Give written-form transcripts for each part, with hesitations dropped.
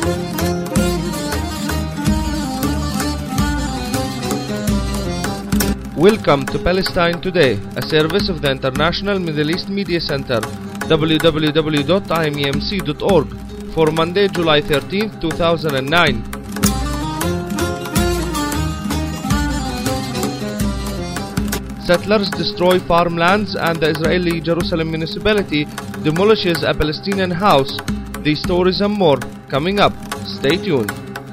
Welcome to Palestine Today, a service of the International Middle East Media Center, www.imemc.org, for Monday, July 13, 2009. Settlers destroy farmlands and the Israeli Jerusalem municipality demolishes a Palestinian house. These stories and more coming up. Stay tuned.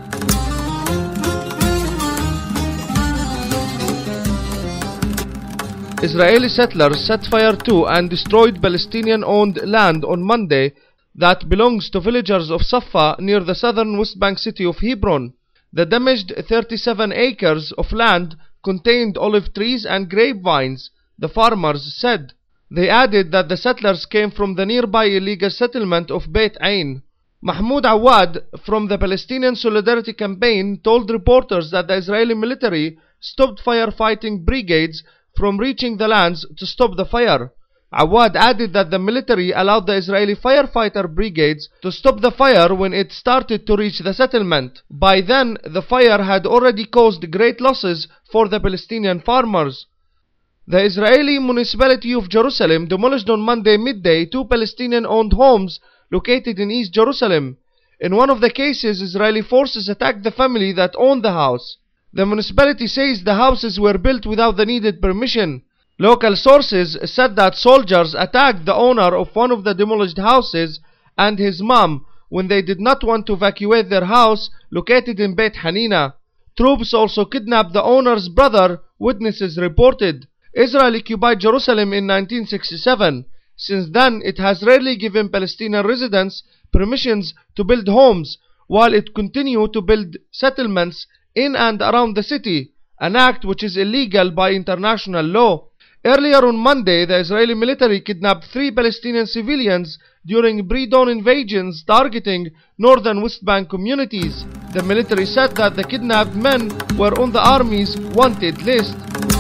Israeli settlers set fire to and destroyed Palestinian-owned land on Monday that belongs to villagers of Saffa near the southern West Bank city of Hebron. The damaged 37 acres of land contained olive trees and grapevines, the farmers said. They added that the settlers came from the nearby illegal settlement of Beit Ain. Mahmoud Awad from the Palestinian Solidarity Campaign told reporters that the Israeli military stopped firefighting brigades from reaching the lands to stop the fire. Awad added that the military allowed the Israeli firefighter brigades to stop the fire when it started to reach the settlement. By then, the fire had already caused great losses for the Palestinian farmers. The Israeli municipality of Jerusalem demolished on Monday midday 2 Palestinian-owned homes located in East Jerusalem. In one of the cases, Israeli forces attacked the family that owned the house. The municipality says the houses were built without the needed permission. Local sources said that soldiers attacked the owner of one of the demolished houses and his mom when they did not want to evacuate their house located in Beit Hanina. Troops also kidnapped the owner's brother, witnesses reported. Israel occupied Jerusalem in 1967. Since then, it has rarely given Palestinian residents permissions to build homes, while it continued to build settlements in and around the city, an act which is illegal by international law. Earlier on Monday, the Israeli military kidnapped 3 Palestinian civilians during pre-dawn invasions targeting northern West Bank communities. The military said that the kidnapped men were on the army's wanted list.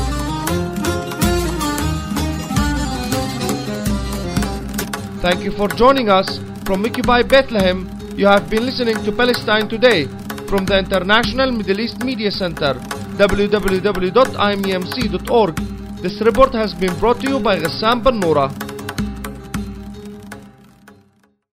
Thank you for joining us. From Occupy Bethlehem, you have been listening to Palestine Today from the International Middle East Media Center, www.imemc.org. This report has been brought to you by Ghassan Ben Noura.